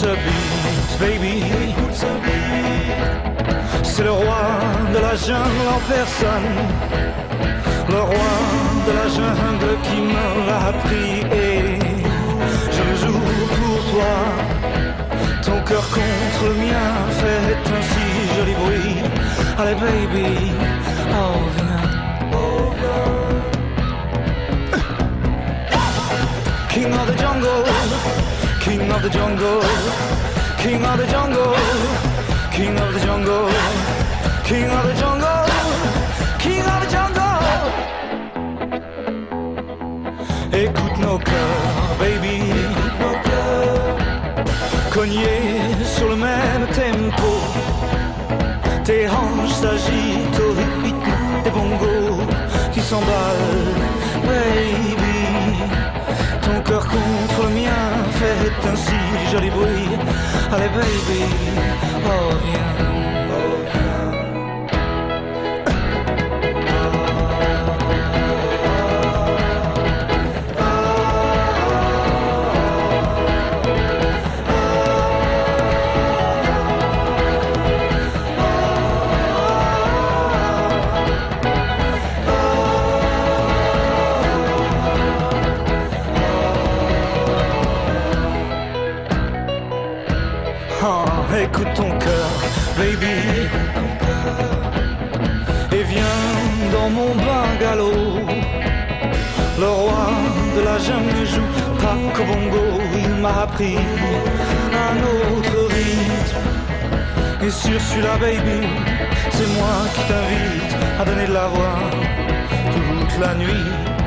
ce beat, baby. Écoute ce beat. C'est le roi de la jungle en personne. Le roi de la jungle qui me l'a appris. Et je le joue pour toi. Ton cœur contre le mien fait un si joli bruit. Allez baby, oh viens. King of the jungle, king of the jungle, king of the jungle, king of the jungle, king of the jungle, king of the jungle. Écoute nos cœurs, baby, écoute nos cœurs, cognés sur le même tempo. Tes hanches s'agitent au rythme des bongos qui s'emballent, baby. Ton cœur contre le mien fait un si joli bruit. Allez baby, oh viens. Écoute ton cœur, baby, et viens dans mon bungalow. Le roi de la jungle joue pas qu'au bongo. Il m'a appris un autre rythme. Et sur celui-là, baby, c'est moi qui t'invite à donner de la voix toute la nuit.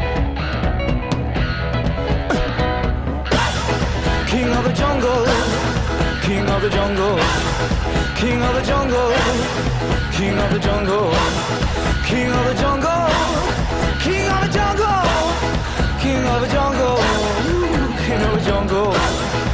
King of the jungle, king of the jungle, king of the jungle, king of the jungle, king of the jungle, king of the jungle, king of the jungle, king of the jungle.